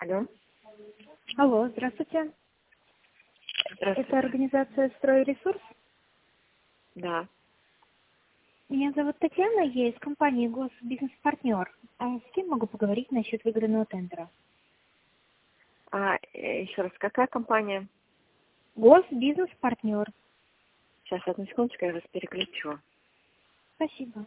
Алло. Алло, здравствуйте. Здравствуйте. Это организация «Стройресурс». Да. Меня зовут Татьяна, я из компании «Госбизнес-партнер». А с кем могу поговорить насчет выигранного тендера? Еще раз, какая компания? «Госбизнес-партнер». Сейчас, одну секундочку, я вас переключу. Спасибо.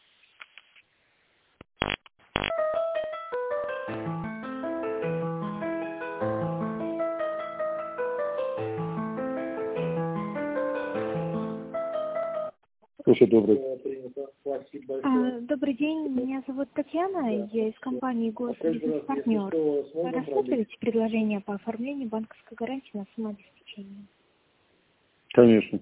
Слушай, добрый. Добрый день, меня зовут Татьяна, я из компании «Госбизнес-партнер». Рассмотрите предложение по оформлению банковской гарантии на самообеспечение. Конечно.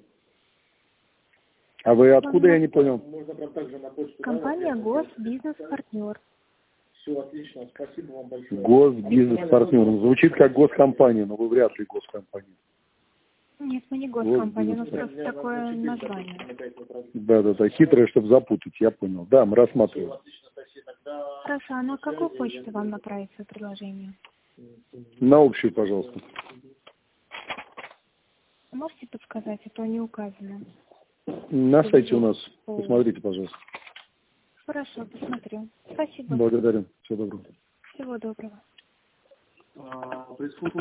А вы откуда, я не понял? Компания «Госбизнес-партнер». Все отлично, спасибо вам большое. Госбизнес-партнер. Звучит как госкомпания, но вы вряд ли госкомпания. Нет, мы не госкомпания, у нас просто такое название. Да. Хитрое, чтобы запутать, я понял. Да, мы рассматриваем. Хорошо, а на какую почту вам направить свое предложение? На общую, пожалуйста. Можете подсказать, а то не указано. На сайте у нас. Посмотрите, пожалуйста. Хорошо, посмотрю. Спасибо. Благодарю. Всего доброго. Всего доброго.